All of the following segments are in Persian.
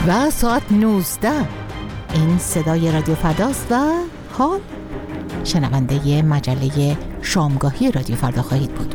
و ساعت 19. این صدای رادیو فرداست و حال شنونده مجله شامگاهی رادیو فردا خواهید بود.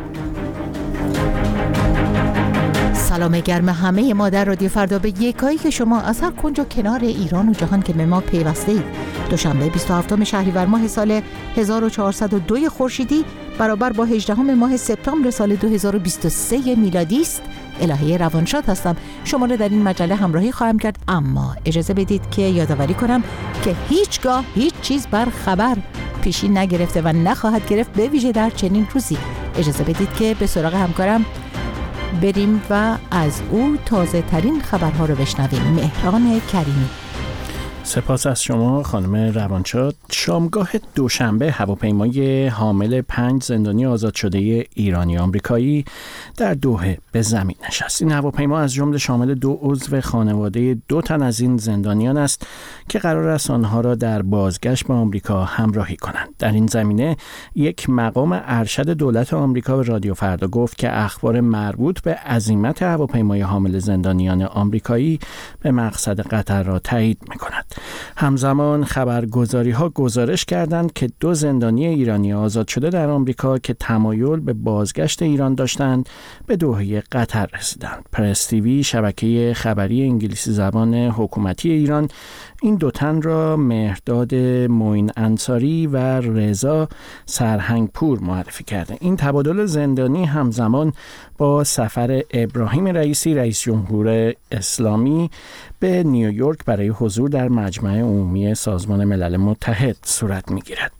سلام گرم همه ما در رادیو فردا به یکایی که شما از هر کنج و کنار ایران و جهان که به ما پیوسته اید. دوشنبه 27 شهریور ماه سال 1402 خورشیدی برابر با 18 ماه سپتامبر سال 2023 میلادی است. الهه روانشاد هستم، شما را در این مجله همراهی خواهم کرد، اما اجازه بدید که یادآوری کنم که هیچگاه هیچ چیز بر خبر پیشی نگرفته و نخواهد گرفت، به ویژه در چنین روزی. اجازه بدید که به سراغ همکارم بریم و از او تازه ترین خبرها رو بشنویم. مهران کریمی. سپاس از شما خانم روانشاد. شامگاه دوشنبه هواپیمای حامل 5 زندانی آزاد شده ایرانی آمریکایی در دوحه به زمین نشست. این هواپیما از جمله شامل 2 عضو خانواده 2 تن از این زندانیان است که قرار است آنها را در بازگشت به آمریکا همراهی کنند. در این زمینه یک مقام ارشد دولت آمریکا به رادیو فردا گفت که اخبار مربوط به عزیمت هواپیمای حامل زندانیان آمریکایی به مقصد قطر را تایید می‌کند. همزمان خبرگزاری‌ها گزارش کردند که 2 زندانی ایرانی آزاد شده در آمریکا که تمایل به بازگشت ایران داشتند به دوحه قطر رسیدند. پرس تیوی، شبکه خبری انگلیسی زبان حکومتی ایران، این 2 تن را مهرداد معین انصاری و رضا سرهنگپور معرفی کرده. این تبادل زندانی همزمان با سفر ابراهیم رئیسی، رئیس جمهور اسلامی به نیویورک برای حضور در مجمع عمومی سازمان ملل متحد صورت می‌گیرد.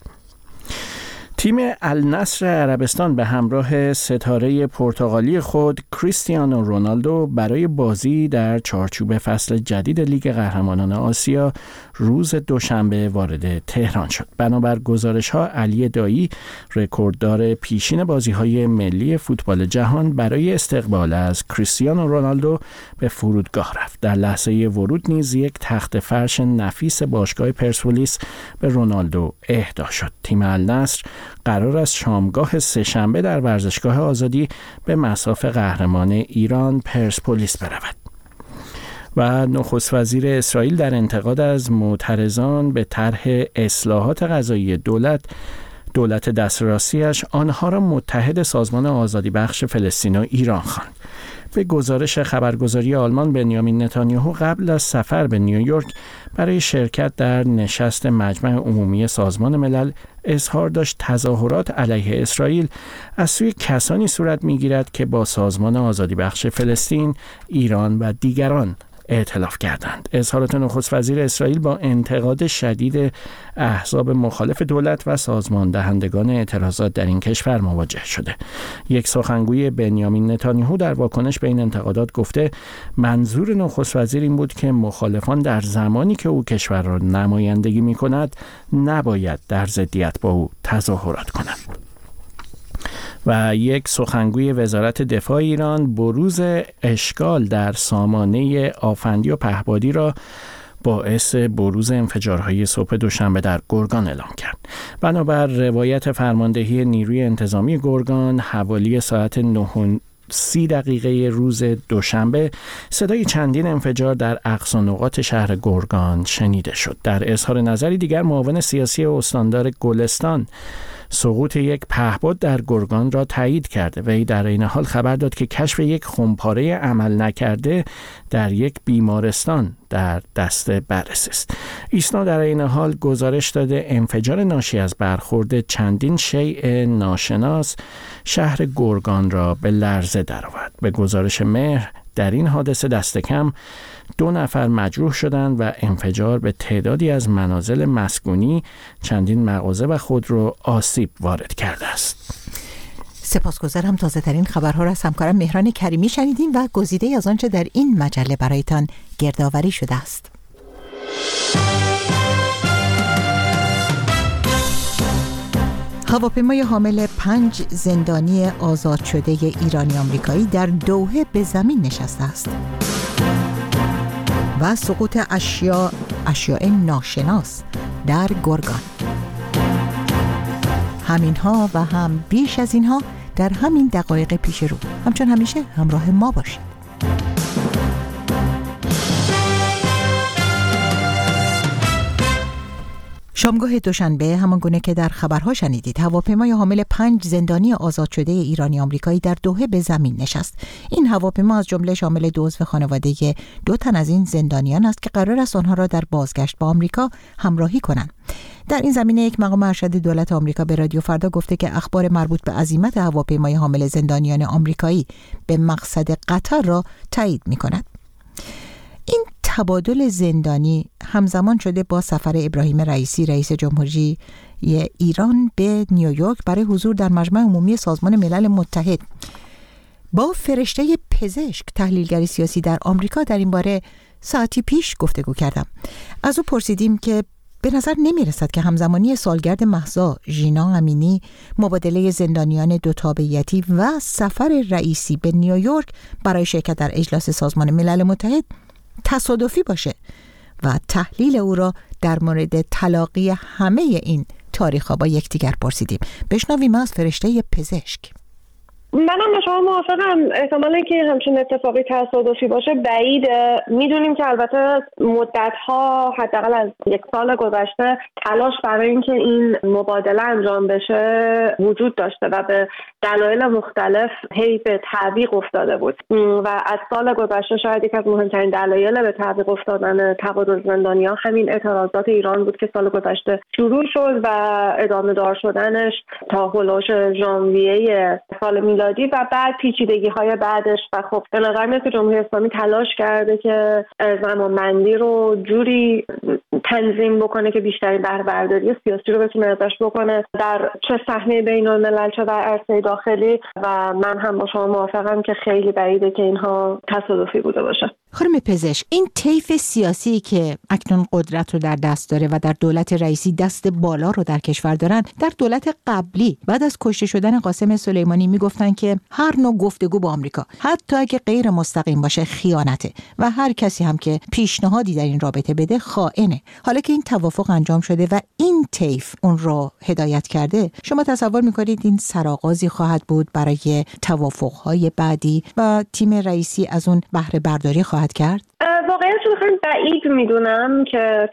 تیم النصر عربستان به همراه ستاره پرتغالی خود کریستیانو رونالدو برای بازی در چارچوب فصل جدید لیگ قهرمانان آسیا روز دوشنبه وارد تهران شد. بنابر گزارش‌ها علی دایی، رکورددار پیشین بازی‌های ملی فوتبال جهان، برای استقبال از کریستیانو رونالدو به فرودگاه رفت. در لحظه ورود نیز یک تخت فرش نفیس باشگاه پرسپولیس به رونالدو اهدا شد. تیم النصر قرار است شامگاه سه‌شنبه در ورزشگاه آزادی به مصاف قهرمان ایران پرسپولیس برود. و نخست وزیر اسرائیل در انتقاد از معترضان به طرح اصلاحات قضایی دولت دسترسی‌اش آنها را متحد سازمان آزادی بخش فلسطین و ایران خواند. به گزارش خبرگزاری آلمان، بنیامین نتانیاهو قبل از سفر به نیویورک برای شرکت در نشست مجمع عمومی سازمان ملل اظهار داشت تظاهرات علیه اسرائیل از سوی کسانی صورت می‌گیرد که با سازمان آزادی بخش فلسطین، ایران و دیگران ائتلاف کردند. اظهارات نخست وزیر اسرائیل با انتقاد شدید احزاب مخالف دولت و سازمان دهندگان اعتراضات در این کشور مواجه شده. یک سخنگوی بنیامین نتانیاهو در واکنش به این انتقادات گفته منظور نخست وزیر این بود که مخالفان در زمانی که او کشور را نمایندگی می‌کند نباید در ضدیت با او تظاهرات کنند. و یک سخنگوی وزارت دفاع ایران بروز اشکال در سامانه آفندی و پهبادی را باعث بروز انفجارهای صبح دوشنبه در گرگان اعلام کرد. بنابر روایت فرماندهی نیروی انتظامی گرگان، حوالی ساعت 9:30 روز دوشنبه صدای چندین انفجار در اقصا نقاط شهر گرگان شنیده شد. در اظهار نظری دیگر، معاون سیاسی استاندار گلستان سقوط یک پهپاد در گرگان را تایید کرده. وی در این حال خبر داد که کشف یک خمپاره عمل نکرده در یک بیمارستان در دست بررسی است. ایسنا در این حال گزارش داده انفجار ناشی از برخورد چندین شیء ناشناس شهر گرگان را به لرزه درآورد. به گزارش مهر در این حادثه دست کم 2 نفر مجروح شدند و انفجار به تعدادی از منازل مسکونی، چندین مغازه و خودرو آسیب وارد کرده است. سپاسگزارم. تازه ترین خبرها را از همکارم مهران کریمی شنیدیم و گزیده از آنچه در این مجله برایتان گردآوری شده است. هواپیمای حامل 5 زندانی آزاد شده ایرانی آمریکایی در دوحه به زمین نشسته است و سقوط اشیاء ناشناس در گرگان. همینها و هم بیش از اینها در همین دقایق پیش رو. همچون همیشه همراه ما باشید. شامگاه دوشنبه همانگونه که در خبرها شنیدید هواپیمای حامل 5 زندانی آزاد شده ایرانی آمریکایی در دوحه به زمین نشست. این هواپیما از جمله شامل 2 عضو خانواده 2 تن از این زندانیان است که قرار است آنها را در بازگشت به آمریکا همراهی کنند. در این زمینه یک مقام ارشد دولت آمریکا به رادیو فردا گفته که اخبار مربوط به عزیمت هواپیمای حامل زندانیان آمریکایی به مقصد قطر را تایید می‌کند. این تبادل زندانی همزمان شده با سفر ابراهیم رئیسی رئیس جمهوری ایران به نیویورک برای حضور در مجمع عمومی سازمان ملل متحد. با فرشته پزشک تحلیلگر سیاسی در آمریکا در این باره ساعتی پیش گفتگو کردم. از او پرسیدیم که به نظر نمی رسد که همزمانی سالگرد مهسا ژینا امینی، مبادله زندانیان 2 تابعیتی و سفر رئیسی به نیویورک برای شرکت در اجلاس سازمان ملل متحد تصادفی باشه و تحلیل او را در مورد تلاقی همه این تاریخ‌ها با یکدیگر پرسیدیم. بشنویم از فرشته پزشک. منم با شما موافقم. احتمال اینکه همچین اتفاقی تصادفی باشه بعیده. میدونیم که البته مدت‌ها حداقل از 1 سال گذشته تلاش برای اینکه این مبادله انجام بشه وجود داشته و به دلایل مختلف هی به تعویق افتاده بود و از سال گذشته شاید یک از مهمترین دلایل به تعویق افتادن تبادل زندانیان همین اعتراضات ایران بود که سال گذشته شروع شد و ادامه دار شدنش تا هولوش ژانویه سال میلادی و بعد پیچیدگی‌های بعدش. و خب به نظر میاد که جمهوری اسلامی تلاش کرده که زمانبندی رو جوری تنظیم بکنه که بیشترین بهره برداری سیاسی رو بتونه ازش بکنه در چه صحنه بین‌الملل چه در عرصه داخلی و من هم با شما موافقم که خیلی بعیده که اینها تصادفی بوده باشه. خانم پزشک، این طیف سیاسی که اکنون قدرت رو در دست داره و در دولت رئیسی دست بالا رو در کشور دارن، در دولت قبلی بعد از کشته شدن قاسم سلیمانی میگفتن که هر نوع گفتگو با آمریکا حتی اگه غیر مستقیم باشه خیانته و هر کسی هم که پیشنهادی در این رابطه بده خائنه. حالا که این توافق انجام شده و این طیف اون رو هدایت کرده، شما تصور میکنید این سرآغازی خواهد بود برای توافق‌های بعدی و تیم رئیسی از اون بهره برداری خواهد کرد؟ واقعیت رو خیلی بعید میدونم که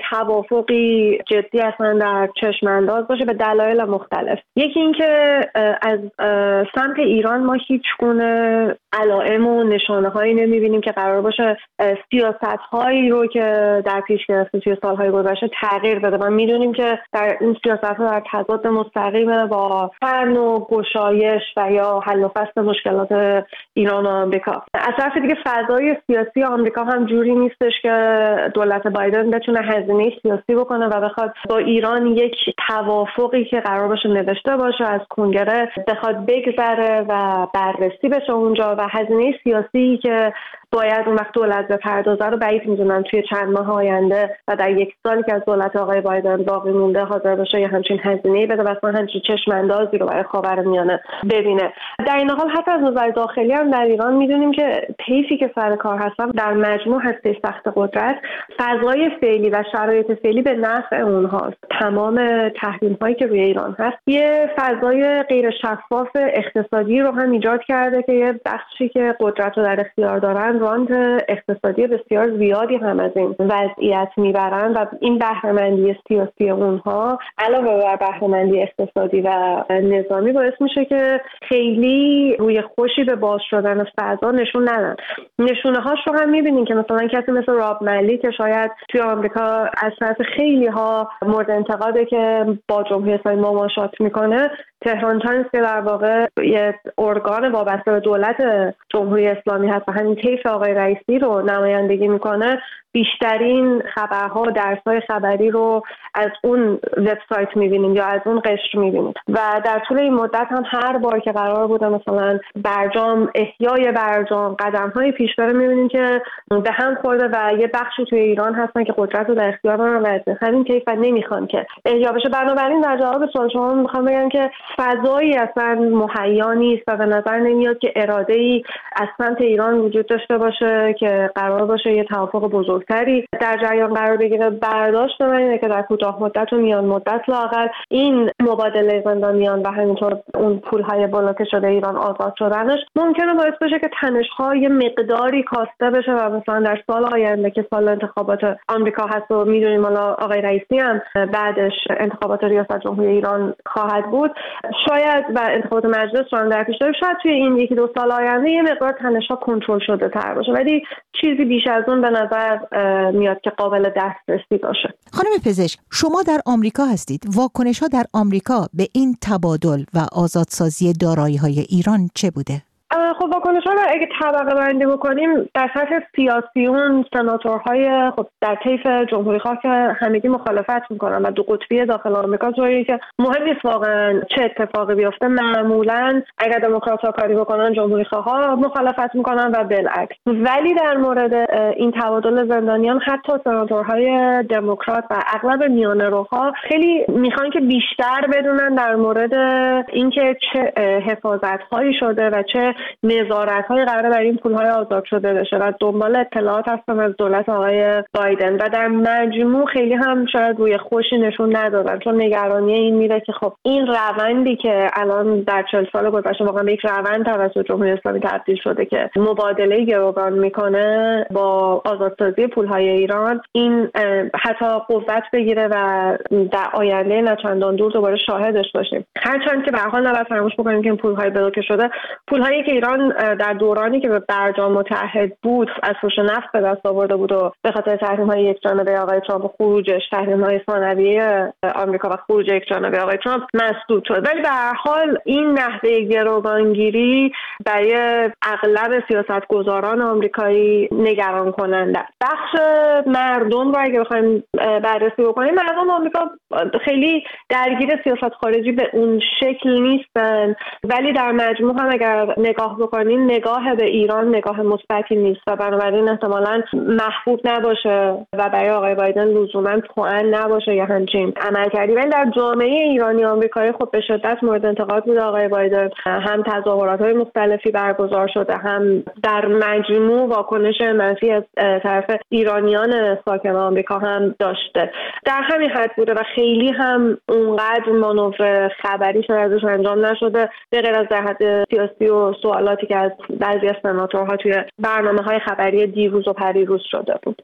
توافقی جدی اصلا در چشم انداز باشه به دلایل مختلف. یکی این که از سمت ایران ما هیچ گونه علائم و نشانه هایی نمیبینیم که قرار باشه سیاست هایی رو که در پیش گرفته توی سالهای گذشته تغییر بده. ما میدونیم که در این سیاست ها در تضاد مستقیم با هر نوع گشایش و یا حل و فصل مشکلات ایران و آمریکا. از طرف دیگه فضای سیاسی آمریکا هم جوری نیستش که دولت بایدن بتونه هزینه سیاسی بکنه و بخواد با ایران یک توافقی که قرار باشه نوشته باشه از کنگره بخواد بگذره و بررسی بشه اونجا و هزینه سیاسی که باید اون وقت دولت بپردازه رو بعید میدونم توی چند ماه آینده و در 1 سالی که از دولت آقای بایدن باقی مونده حاضر باشه یه همچین هزینه‌ای بده و اصلا همچین چشم اندازی رو برای خاورمیانه ببینه. در این حال حتی از نظر داخلی هم در ایران میدونیم که طیفی که سر کار هستن در مجموع هسته سخت قدرت فضای فعلی و شرایط فعلی به نفع اونهاست. تمام تحریم‌هایی که روی ایران هست یه فضای غیر شفاف اقتصادی رو هم ایجاد کرده که یه بخشی که قدرت رو در اختیار دارن رانت اقتصادی بسیار زیادی هم از این وضعیت میبرن و این بهره‌مندی سیاسی اونها علاوه بر بهره‌مندی اقتصادی و نظامی باعث میشه که خیلی روی خوشی به باز شدن فضا نشون ندن. نشونه هاش رو هم میبینین که مثلا کسی مثل راب ملی که شاید توی آمریکا از طرف خیلی ها مورد انتقاده که با جمهوری اسلامی مماشات میکنه، تهران تایمز که در واقع یه ارگان وابسته به دولت جمهوری اسلامی هست و همین طیف آقای رئیسی رو نمایندگی میکنه، بیشترین خبرها و درس‌های خبری رو از اون وبسایت می‌بینیم یا از اون قشر می‌بینیم و در طول این مدت هم هر بار که قرار بوده مثلا برجام احیای برجام قدم‌های پیش بره می‌بینیم که به هم خورده و یه بخشی توی ایران هستن که قدرت رو در اختیار دارن و همین طیف نمی‌خوان که احیا بشه. بنابراین در جواب سوال شما می‌خوام بگم که فضایی اصلا مهیا نیست و به نظر نمیاد که اراده‌ای از سمت ایران وجود داشته شده باشه که قرار باشه یه توافق بزرگتری در جریان قرار بگیره. برداشت من اینه که در کوتاه مدت و میان مدت لااقل این مبادله زندانیان و همینطور اون پولهای بلوکه شده ایران آزاد شدنش ممکنه باعث بشه که تنش‌ها یه مقداری کاسته بشه و مثلا در سال آینده که سال انتخابات آمریکا هست و میدونیم حالا آقای رئیسی هم بعدش انتخابات ریاست جمهوری ایران خواهد بود، شاید و انتخابات مجلس رو هم در پیش داریم، شاید توی این یکی دو سال آینده یه مقدار تنش‌ها کنترل شده تر باشه، ولی چیزی بیش از اون به نظر میاد که قابل دسترسی باشه. خانم پزشک، شما در آمریکا هستید. واکنش‌ها در آمریکا به این تبادل و آزادسازی دارایی‌های ایران چه بوده؟ خب واکنش‌ها رو اگه طبقه بندی بکنیم در سطح سیاسیون، سناتورهای خب در طیف جمهوری‌خواه که همگی مخالفت میکنن و دو قطبی داخل آمریکا طوریه که مهم نیست واقعا چه اتفاقی بیفته، معمولا اگر دموکرات‌ها کاری بکنن جمهوری‌خواها مخالفت میکنن و بالعکس. ولی در مورد این تبادل زندانیان حتی سناتورهای دموکرات و اغلب میانه‌روها خیلی میخوان که بیشتر بدونن در مورد اینکه چه حفاظت‌هایی شده و چه نظارت‌های قراره بر این پول‌های آزاد شده بشه و دنبال اطلاعات هستن از دولت آقای بایدن و در مجموع خیلی هم شاید روی خوشی نشون ندادن، چون نگرانی این میره که خب این روندی که الان در 40 سال گذشته واقعا به یک روند توسط جمهوری اسلامی تبدیل شده که مبادله گروگان میکنه با آزادسازی پول‌های ایران، این حتی قوت بگیره و در آینده نه چندان دور دوباره شاهدش باشیم. هرچند که به هر حال نباید فراموش بکنیم که این پول‌های بلوکه شده پول‌هایی که ایران در دورانی که به برجام متحد بود از فروش نفت به دست آورده بود و به خاطر تحریم‌های یکجانبه آقای ترامپ و خروجش، تحریم‌های ثانویه آمریکا و خروج یکجانبه آقای ترامپ مسدود شد. ولی به هر حال این نحوه گروگانگیری برای اغلب سیاستگزاران آمریکایی نگران کننده. بخش مردم رو اگه بخوایم بررسی بکنیم، مردم آمریکا خیلی درگیر سیاست خارجی به اون شکل نیستن، ولی در مجموع هم اگر نگاه بکنیم نگاه به ایران نگاه مثبتی نیست و بنابراین احتمالاً محبوب نباشه و برای آقای بایدن لزوما توأن نباشه یا همچین عمل کردی. ولی در جامعه ایرانی آمریکایی خب به شدت مورد انتقاد بود آقای بایدن، هم تظاهرات‌های مختلفی برگزار شده، هم در مجموع واکنش منفی از طرف ایرانیان ساکن آمریکا هم داشته. در همین حد بوده و خیلی هم اونقدر مانور خبری شاید ازش انجام نشده به غیر از در حد سیاسی و سوالاتی که از بعضی از سناتورها توی برنامه‌های خبری دیروز و پریروز شده بود.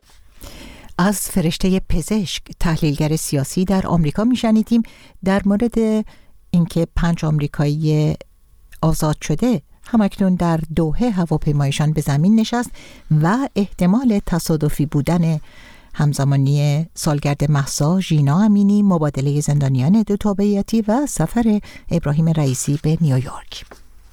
از فرشته پزشک، تحلیلگر سیاسی در آمریکا میشنیدیم در مورد اینکه 5 آمریکایی آزاد شده همکنون در دوحه هواپیمایشان به زمین نشست و احتمال تصادفی بودن همزمانی سالگرد مهسا ژینا امینی، مبادله زندانیان دو تابعیتی و سفر ابراهیم رئیسی به نیویورک.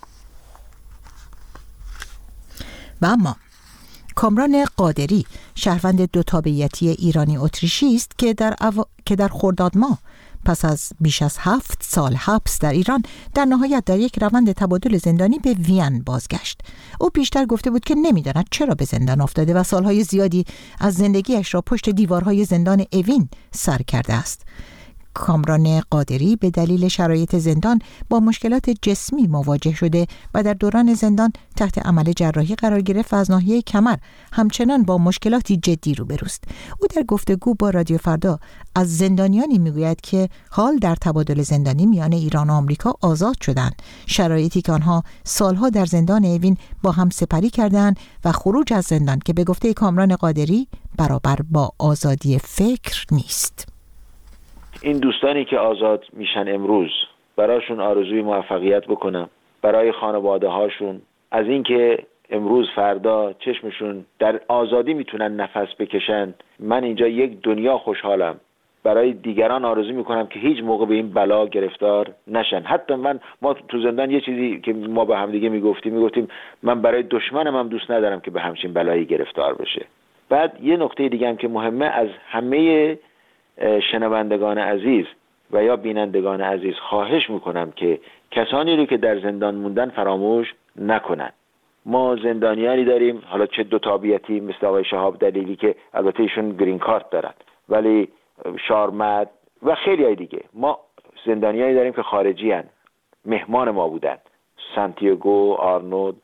و اما کامران قادری، شهروند دو تابعیتی ایرانی اتریشی است که در خرداد ماه پس از بیش از 7 سال حبس در ایران در نهایت در یک روند تبادل زندانی به وین بازگشت. او بیشتر گفته بود که نمی‌داند چرا به زندان افتاده و سالهای زیادی از زندگیش را پشت دیوارهای زندان اوین سر کرده است. کامران قادری به دلیل شرایط زندان با مشکلات جسمی مواجه شده و در دوران زندان تحت عمل جراحی قرار گرفت و از ناحیه کمر همچنان با مشکلاتی جدی روبروست. او در گفتگو با رادیو فردا از زندانیانی میگوید که حال در تبادل زندانی میان ایران و آمریکا آزاد شدند، شرایطی که آنها سالها در زندان اوین با هم سپری کردند و خروج از زندان که به گفته کامران قادری برابر با آزادی فکر نیست. این دوستانی که آزاد میشن امروز براشون آرزوی موفقیت بکنم، برای خانواده هاشون، از اینکه امروز فردا چشمشون در آزادی میتونن نفس بکشن. من اینجا یک دنیا خوشحالم. برای دیگران آرزو میکنم که هیچ موقع به این بلا گرفتار نشن. حتی ما تو زندان یه چیزی که ما به هم دیگه میگفتیم من برای دشمنم هم دوست ندارم که به همچین بلایی گرفتار بشه. بعد یه نکته دیگه هم که مهمه، از همه شنوندگان عزیز و یا بینندگان عزیز خواهش میکنم که کسانی رو که در زندان موندن فراموش نکنن. ما زندانیانی داریم، حالا چه دو تابعیتی مثل آقای شهاب دلیلی که البته ایشون گرین کارت دارن، ولی شارمد و خیلی های دیگه. ما زندانیانی داریم که خارجی هن، مهمان ما بودن، سانتیاگو، آرنولد.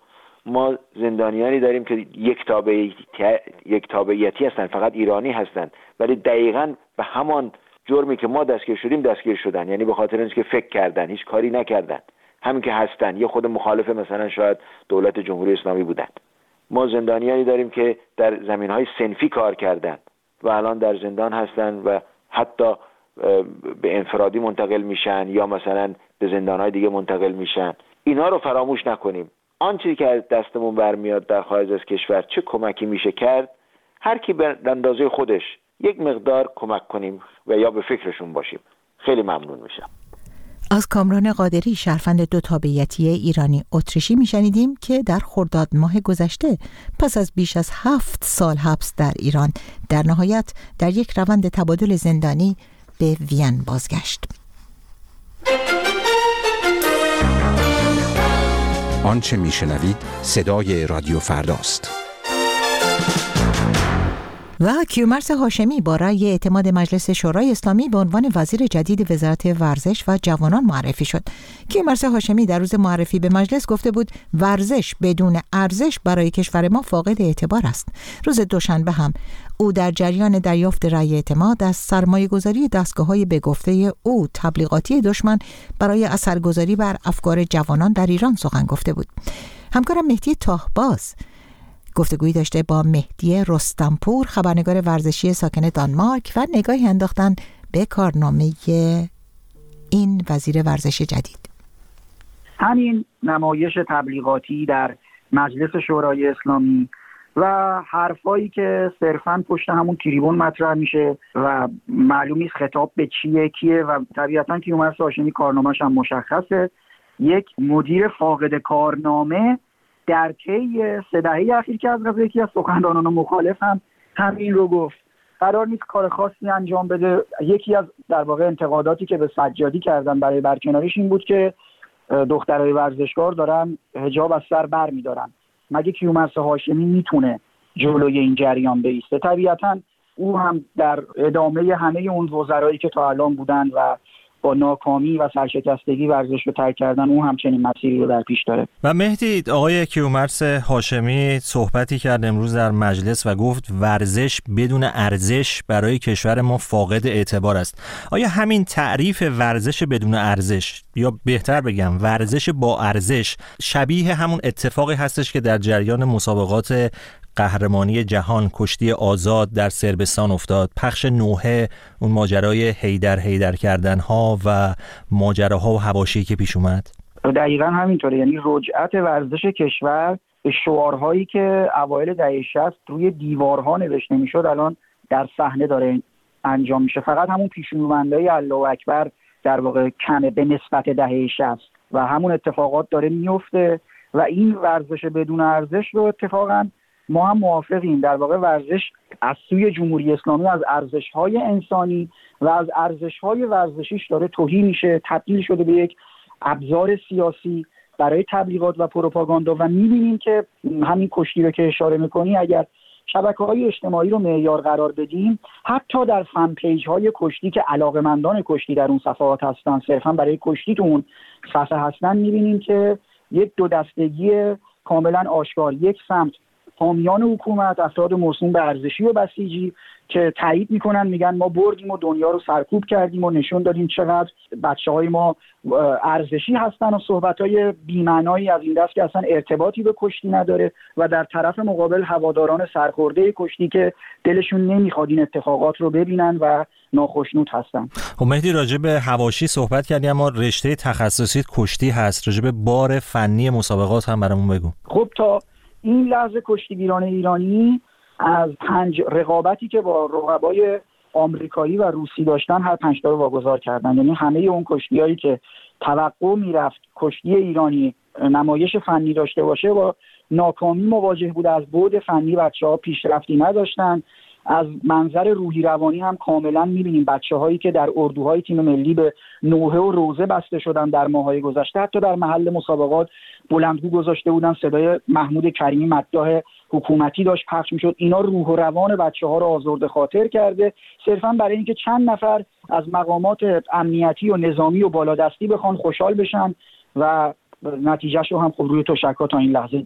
ما زندانیانی داریم که یک تابعیتی هستن، فقط ایرانی هستن، ولی دقیقاً به همان جرمی که ما دستگیر شدیم دستگیر شدن، یعنی به خاطر اینکه فکر کردن، هیچ کاری نکردن، همین که هستن، یه خود مخالف مثلا شاید دولت جمهوری اسلامی بودن. ما زندانیانی داریم که در زمینهای صنفی کار کردن و الان در زندان هستن و حتی به انفرادی منتقل میشن یا مثلا به زندانهای دیگه منتقل میشن. اینا رو فراموش نکنیم. آن چیزی که از دستمون برمیاد در خارج از کشور چه کمکی میشه کرد، هر کی به اندازه خودش یک مقدار کمک کنیم و یا به فکرشون باشیم، خیلی ممنون میشم. از کامران قادری، شهروند دو تابعیتی ایرانی اتریشی میشنیدیم که در خرداد ماه گذشته پس از بیش از 7 سال حبس در ایران در نهایت در یک روند تبادل زندانی به وین بازگشت. آنچه میشنوید صدای رادیو فرداست. و کیومرث هاشمی با رأی اعتماد مجلس شورای اسلامی به عنوان وزیر جدید وزارت ورزش و جوانان معرفی شد. کیومرث هاشمی در روز معرفی به مجلس گفته بود ورزش بدون ارزش برای کشور ما فاقد اعتبار است. روز دوشنبه هم او در جریان دریافت رأی اعتماد از سرمایه‌گذاری دستگاه‌های به گفته او تبلیغاتی دشمن برای اثرگذاری بر افکار جوانان در ایران سخن گفته بود. همکارم مهدی تاهباز گفتگویی داشته با مهدی رستمپور، خبرنگار ورزشی ساکن دانمارک، و نگاهی انداختن به کارنامه این وزیر ورزش جدید. همین نمایش تبلیغاتی در مجلس شورای اسلامی و حرفایی که صرفاً پشت همون تریبون مطرح میشه و معلوم نیست خطاب به کیه و طبیعتاً کیومرث هاشمی کارنامه‌اش هم مشخصه. یک مدیر فاقد کارنامه در طی 3 دهه اخیر که از قضا یکی از سخنرانان مخالف هم همین رو گفت. قرار نیست کار خاصی انجام بده. یکی از در واقع انتقاداتی که به سجادی کردن برای برکناریش این بود که دخترای ورزشکار دارن حجاب از سر بر می‌دارن. مگه کیومرث هاشمی میتونه جلوی این جریان بایسته؟ طبیعتاً او هم در ادامه همه اون وزرایی که تا الان بودن و با ناکامی و سرشکستگی ورزش رو ترک کردن، اون همچنین مسیری رو در پیش داره. و مهدی، آقای کیومرث هاشمی صحبتی کرد امروز در مجلس و گفت ورزش بدون ارزش برای کشور ما فاقد اعتبار است. آیا همین تعریف ورزش بدون ارزش، یا بهتر بگم ورزش با ارزش، شبیه همون اتفاقی هستش که در جریان مسابقات قهرمانی جهان کشتی آزاد در صربستان افتاد، پخش نوحه، اون ماجرای هیدر کردن ها و ماجراها و حواشی که پیش اومد؟ دقیقاً همینطوره. یعنی رجعت ورزش کشور به شعارهایی که اوایل دهه 60 روی دیوارها نوشته میشد الان در صحنه داره انجام میشه. فقط همون پیشونوندهای الله اکبر در واقع کمه به نسبت دهه 60 و همون اتفاقات داره میفته و این ورزش بدون ارزش رو اتفاقاً ما هم موافقیم. در واقع ورزش از سوی جمهوری اسلامی از ارزش‌های انسانی و از ارزش‌های ورزشیش داره تهی میشه، تبدیل شده به یک ابزار سیاسی برای تبلیغات و پروپاگاندا و می‌بینیم که همین کشتی رو که اشاره می‌کنی، اگر شبکه‌های اجتماعی رو معیار قرار بدیم، حتی در فن پیج‌های کشتی که علاقه‌مندان کشتی در اون صفحات هستن، صرفاً برای کشتی تو اون صفحه هستن، می‌بینیم که یک دو دستگی کاملاً آشکار، یک سمت حامیان حکومت، افراد موسوم به ارزشی و بسیجی که تایید میکنن، میگن ما بردیم و دنیا رو سرکوب کردیم و نشون دادیم چقدر بچه‌های ما ارزشی هستن و صحبت‌های بی‌معنایی از این دست که اصلا ارتباطی به کشتی نداره و در طرف مقابل هواداران سرخورده کشتی که دلشون نمیخواد این اتفاقات رو ببینن و ناخشنود هستن. خب مهدی، راجع به حواشی صحبت کردیم، اما رشته تخصصی کشتی هست، راجع به بار فنی مسابقات هم برامون بگو. خب تا این لحظه کشتیگیران ایرانی از 5 رقابتی که با رقبای آمریکایی و روسی داشتن هر 5 تا رو واگذار کردن. یعنی همه اون کشتیایی که توقع میرفت کشتی ایرانی نمایش فنی داشته باشه با ناکامی مواجه بود. از بعد فنی بچه‌ها پیشرفتی نداشتن. از منظر روحی روانی هم کاملا می‌بینیم بچه‌هایی که در اردوهای تیم ملی به نوحه و روزه بسته شدن در ماه‌های گذشته، حتی در محل مسابقات بلندگو گذاشته بودن، صدای محمود کریمی مداح حکومتی داشت پخش می‌شد. اینا روح و روان بچه‌ها رو آزرده خاطر کرده، صرفاً برای اینکه چند نفر از مقامات امنیتی و نظامی و بالادستی بخوان خوشحال بشن و نتیجهش رو هم خب روی تشک‌ها تا این لحظه دیدیم.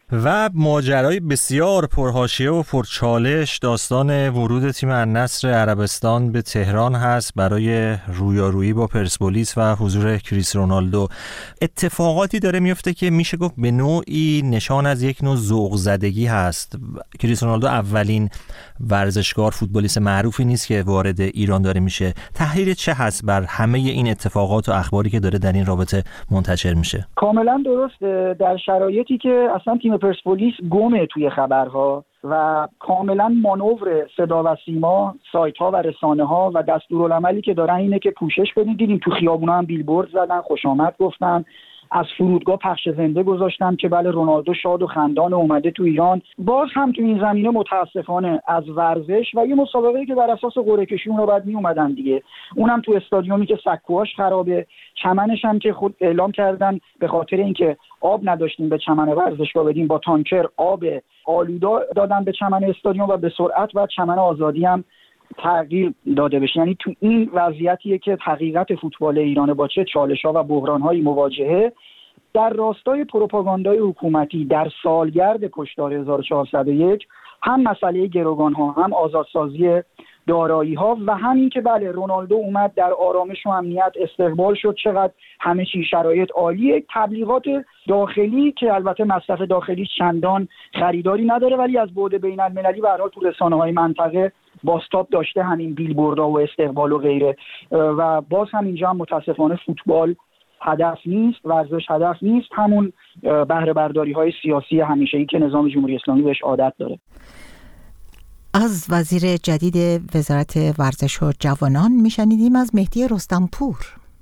و ماجرای بسیار پرحاشیه و پرچالش داستان ورود تیم النصر عربستان به تهران هست برای رویارویی با پرسپولیس و حضور کریس رونالدو. اتفاقاتی داره میفته که میشه گفت به نوعی نشان از یک نوع ذوق زدگی هست. کریس رونالدو اولین ورزشکار فوتبالیست معروفی نیست که وارد ایران داره میشه. تحلیل چه هست بر همه این اتفاقات و اخباری که داره در این رابطه منتشر میشه؟ کاملا درسته. در شرایطی که اصلا تیم پرسپولیس گمه توی خبرها و کاملا مانور صدا و سیما، سایت ها و رسانه ها و دستورالعملی که دارن اینه که پوشش بدین. دیدیم تو خیابونا هم بیلبورد زدن، خوش آمد گفتن، از فرودگاه پخش زنده گذاشتن که بله رونالدو شاد و خندان اومده تو ایران. باز هم تو این زمینه متاسفانه از ورزش و یه مسابقه‌ای که بر اساس قرعه کشی اون رو بعد می اومدن دیگه، اونم تو استادیومی که سکوهاش خرابه، چمنش هم که خود اعلام کردن به خاطر اینکه آب نداشتیم به چمن ورزشگاه بدیم، با تانکر آب آلوده دادن به چمن استادیوم و به سرعت و چمن آزادی هم تغییر داده بشه. یعنی تو این وضعیتیه که حقیقت فوتبال ایران با چه چالش‌ها و بحران‌های مواجهه در راستای پروپاگاندای حکومتی در سالگرد کشتار 1401، هم مسئله گروگان‌ها، هم آزادسازی دارایی‌ها و همین که بله رونالدو اومد در آرامش و امنیت استقبال شد، چقدر همه چی شرایط عالیه. تبلیغات داخلی که البته مصرف داخلی چندان خریداری نداره ولی از بعد بین‌المللی به هر حال تو رسانه‌های منطقه باستاب داشته، همین بیلبوردها و استقبال و غیره. و باز هم اینجا هم متاسفانه فوتبال هدف نیست، ورزش هدف نیست، همون بهره برداری‌های سیاسی همیشه‌ای که نظام جمهوری اسلامی بهش عادت داره. از وزیر جدید وزارت ورزش و جوانان میشنیدیم از مهدی رستمپور.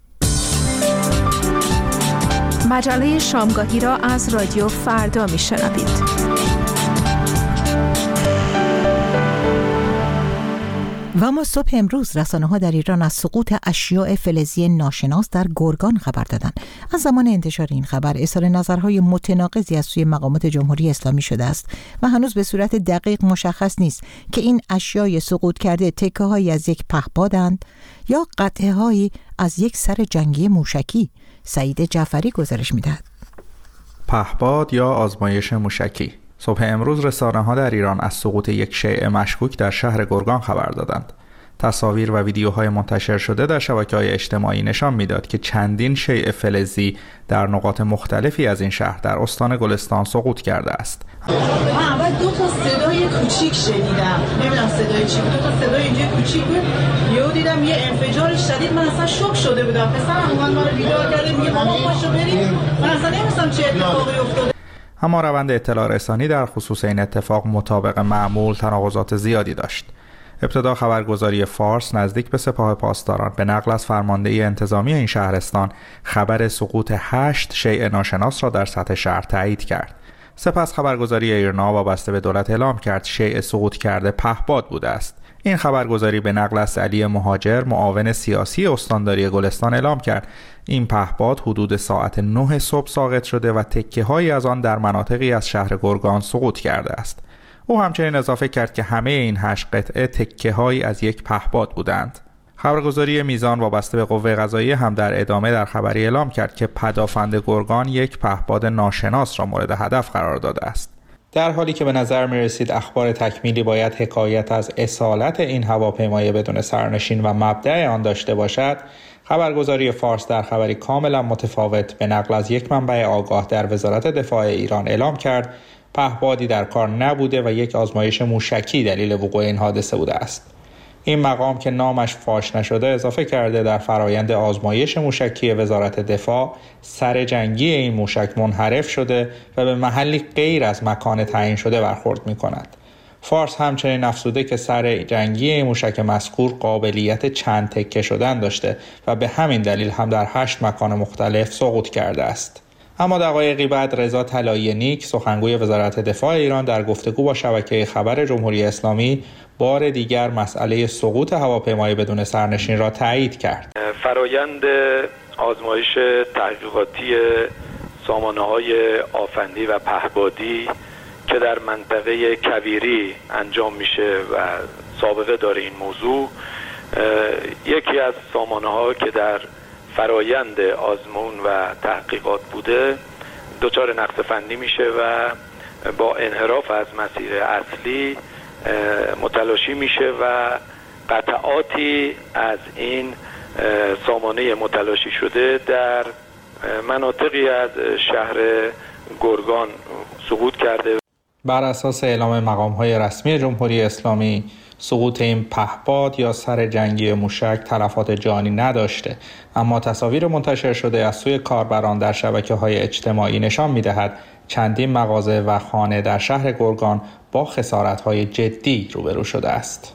مجله شامگاهی را از رادیو فردا میشنوید. و اما صبح امروز رسانه‌ها در ایران از سقوط اشیاء فلزی ناشناس در گرگان خبر دادند. از زمان انتشار این خبر اظهار نظرهای متناقضی از سوی مقامات جمهوری اسلامی شده است و هنوز به صورت دقیق مشخص نیست که این اشیای سقوط کرده تکه‌هایی از یک پهپادند یا قطعه‌هایی از یک سر جنگی موشکی. سعید جعفری گزارش می‌دهد. پهپاد یا آزمایش موشکی. صبح امروز رسانه‌ها در ایران از سقوط یک شیء مشکوک در شهر گرگان خبر دادند. تصاویر و ویدیوهای منتشر شده در شبکه‌های اجتماعی نشان می‌داد که چندین شیء فلزی در نقاط مختلفی از این شهر در استان گلستان سقوط کرده است. من اول دو تا صدای کوچیک شنیدم، نمیدونم صدای چی بود، دو تا صدای اینجا کوچیک بود، یهو دیدم یه انفجار شدید، من اصلا شوک شده بودم. پسرم اومد ما رو بیدار کرد، میگه مامان پاشو بریم، من اصلا نمی‌دونستم چه اتفاقی افتاده. اما روند اطلاع رسانی در خصوص این اتفاق مطابق معمول تناقضات زیادی داشت. ابتدا خبرگزاری فارس نزدیک به سپاه پاسداران به نقل از فرمانده انتظامی این شهرستان خبر سقوط 8 شیء ناشناس را در سطح شهر تایید کرد. سپس خبرگزاری ایرنا وابسته به دولت اعلام کرد شیء سقوط کرده پهپاد بوده است. این خبرگزاری به نقل از علی مهاجر معاون سیاسی استانداری گلستان اعلام کرد این پهپاد حدود ساعت 9 صبح ساقط شده و تکه‌هایی از آن در مناطقی از شهر گرگان سقوط کرده است. او همچنین اضافه کرد که همه این 8 قطعه تکه‌هایی از یک پهپاد بودند. خبرگزاری میزان وابسته به قوه قضاییه هم در ادامه در خبری اعلام کرد که پدافند گرگان یک پهپاد ناشناس را مورد هدف قرار داده است. در حالی که به نظر می رسید اخبار تکمیلی باید حکایت از اصالت این هواپیمای بدون سرنشین و مبدأ آن داشته باشد، خبرگزاری فارس در خبری کاملا متفاوت به نقل از یک منبع آگاه در وزارت دفاع ایران اعلام کرد پهپادی در کار نبوده و یک آزمایش موشکی دلیل وقوع این حادثه بوده است. این مقام که نامش فاش نشده اضافه کرده در فرایند آزمایش موشکی وزارت دفاع سر جنگی این موشک منحرف شده و به محلی غیر از مکان تعیین شده برخورد می کند. فارس همچنین افزوده که سر جنگی این موشک مذکور قابلیت چند تکه شدن داشته و به همین دلیل هم در 8 مکان مختلف سقوط کرده است. اما دقایقی بعد رضا طلایی نیک سخنگوی وزارت دفاع ایران در گفتگو با شبکه خبر جمهوری اسلامی بار دیگر مسئله سقوط هواپیمای بدون سرنشین را تایید کرد. فرایند آزمایش تحقیقاتی سامانه‌های آفندی و پهپادی که در منطقه کویری انجام میشه و سابقه داره این موضوع، یکی از سامانه‌ها که در فرایند آزمون و تحقیقات بوده دچار نقص فنی میشه و با انحراف از مسیر اصلی متلاشی میشه و قطعاتی از این سامانه متلاشی شده در مناطقی از شهر گرگان سقوط کرده. بر اساس اعلام مقام‌های رسمی جمهوری اسلامی، سقوط این پهپاد یا سر جنگی موشک تلفات جانی نداشته، اما تصاویر منتشر شده از سوی کاربران در شبکه‌های اجتماعی نشان می‌دهد چندین مغازه و خانه در شهر گرگان با خسارت‌های جدی روبرو شده است.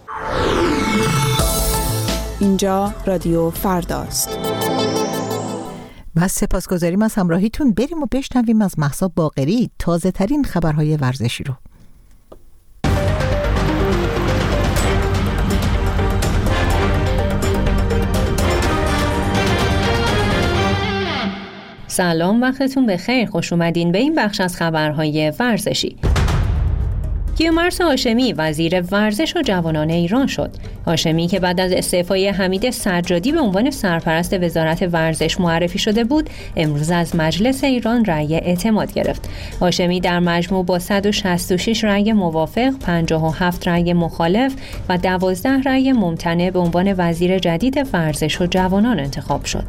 اینجا رادیو فرداست. بس سپاسگزاریم از همراهیتون. بریم و بشنویم از مهسا باقری تازه ترین خبرهای ورزشی رو. سلام، وقتتون بخیر. خوش اومدین به این بخش از خبرهای ورزشی. کیومرث هاشمی وزیر ورزش و جوانان ایران شد. هاشمی که بعد از استعفای حمید سجادی به عنوان سرپرست وزارت ورزش معرفی شده بود، امروز از مجلس ایران رأی اعتماد گرفت. هاشمی در مجموع با 166 رأی موافق، 57 رأی مخالف و 12 رأی ممتنع به عنوان وزیر جدید ورزش و جوانان انتخاب شد.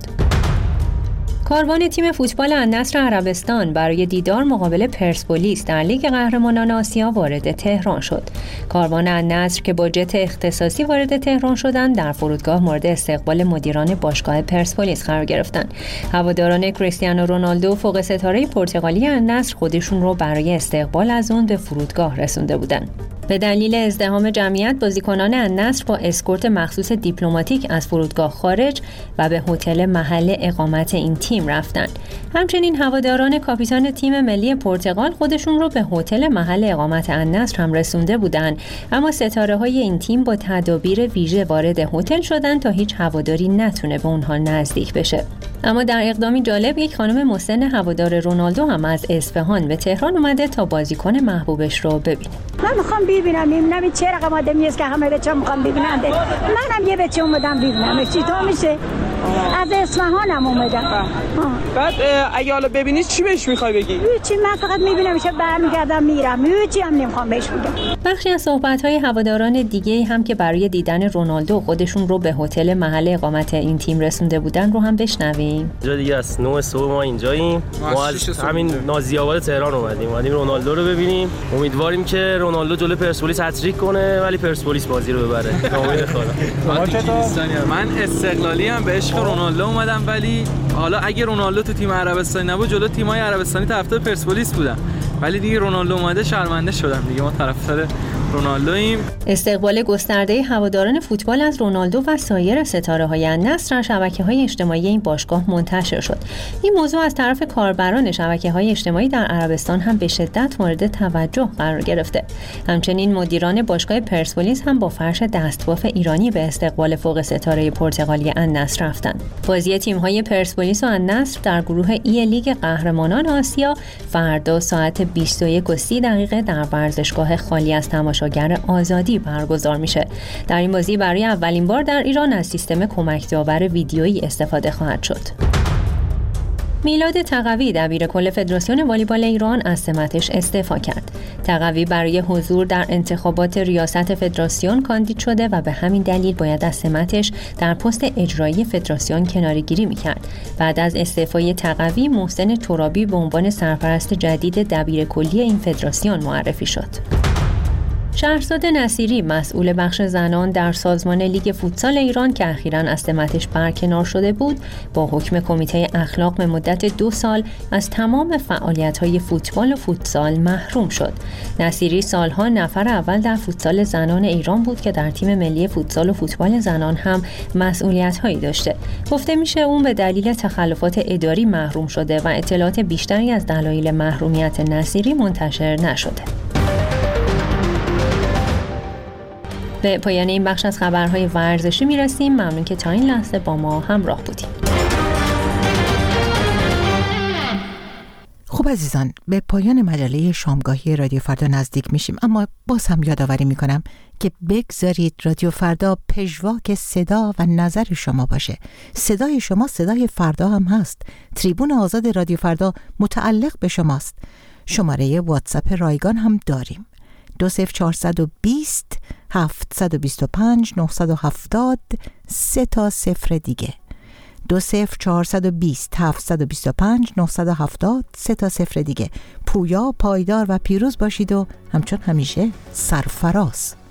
کاروان تیم فوتبال النصر عربستان برای دیدار مقابل پرسپولیس در لیگ قهرمانان آسیا وارد تهران شد. کاروان النصر که با جت اختصاصی وارد تهران شدند، در فرودگاه مورد استقبال مدیران باشگاه پرسپولیس قرار گرفتند. هواداران کریستیانو رونالدو فوق ستاره پرتغالی النصر خودشون رو برای استقبال از اون به فرودگاه رسونده بودند. به دلیل ازدحام جمعیت، بازیکنان النصر با اسکورت مخصوص دیپلماتیک از فرودگاه خارج و به هتل محل اقامت این تیم رفتند. همچنین هواداران کاپیتان تیم ملی پرتغال خودشون رو به هتل محل اقامت النصر هم رسونده بودند، اما ستاره‌های این تیم با تدابیر ویژه وارد هتل شدند تا هیچ هواداری نتونه به اونها نزدیک بشه. اما در اقدامی جالب، یک خانم مسن هوادار رونالدو هم از اصفهان به تهران اومده تا بازیکن محبوبش رو ببینه. من میخوام ببینم چه رقم آدمی است که همه بچه‌ها میخوام ببینن. منم یه بچه اومدم ببینم چطور میشه. از اصفهانم اومدم. بعد اگه حالا ببینید چی بهش میخوای بگی؟ چی، من فقط میبینمش برمیگردم میرم. چی هم نمیخوام بهش بگم. بخشی از صحبت‌های هواداران دیگه هم که برای دیدن رونالدو خودشون رو به هتل محل اقامت این تیم رسونده بودن رو هم بشنویم. جا دیگه از 9 صبح ما اینجاییم. ما از همین نازی‌آباد تهران اومدیم رونالدو رو ببینیم. امیدواریم که رونالدو جلوی پرسپولیس هتریک کنه ولی پرسپولیس بازی رو ببره. امید خدا. من استقلالی ام، به عشق رونالدو اومدم، ولی حالا اگه رونالدو تو تیم عربستانی نبود جلو تیم‌های عربستانی طرفدار پرسپولیس بودم، ولی دیگه رونالدو اومده شرمنده شدم دیگه. ما طرفدار رونالدویم. استقبال گسترده هواداران فوتبال از رونالدو و سایر ستاره‌های النصر در شبکه‌های اجتماعی این باشگاه منتشر شد. این موضوع از طرف کاربران شبکه‌های اجتماعی در عربستان هم به شدت مورد توجه قرار گرفته. همچنین مدیران باشگاه پرسپولیس هم با فرش دستباف ایرانی به استقبال فوق ستاره پرتغالی النصر رفتند. بازی تیم‌های پرسپولیس و النصر در گروه ای لیگ قهرمانان آسیا فردا ساعت 21:30 در ورزشگاه خالی از تماشاگر آزادی برگزار میشه. در این بازی برای اولین بار در ایران از سیستم کمک داور ویدیویی استفاده خواهد شد. میلاد تقوی دبیرکل فدراسیون والیبال ایران از سمتش استعفا کرد. تقوی برای حضور در انتخابات ریاست فدراسیون کاندید شده و به همین دلیل باید از سمتش در پست اجرایی فدراسیون کناره‌گیری می‌کرد. بعد از استعفای تقوی، محسن ترابی به عنوان سرپرست جدید دبیرکلی این فدراسیون معرفی شد. شهرزاد نصیری مسئول بخش زنان در سازمان لیگ فوتسال ایران که اخیراً از سمتش برکنار شده بود، با حکم کمیته اخلاق به مدت 2 سال از تمام فعالیت‌های فوتبال و فوتسال محروم شد. نصیری سالها نفر اول در فوتسال زنان ایران بود که در تیم ملی فوتسال و فوتبال زنان هم مسئولیت‌هایی داشته. گفته میشه اون به دلیل تخلفات اداری محروم شده و اطلاعات بیشتری از دلایل محرومیت نصیری منتشر نشده. به پایان این بخش از خبرهای ورزشی میرسیم. ممنون که تا این لحظه با ما همراه بودیم. خب عزیزان، به پایان مجله شامگاهی رادیو فردا نزدیک میشیم، اما باز هم یادآوری میکنم که بگذارید رادیو فردا پژواک صدا و نظر شما باشه. صدای شما صدای فردا هم هست. تریبون آزاد رادیو فردا متعلق به شماست. شماره واتساپ رایگان هم داریم. 20420 725 970 3 تا 0 دیگه. 20420 725 970 3 تا 0 دیگه. پویا، پایدار و پیروز باشید و همچون همیشه سرفراز.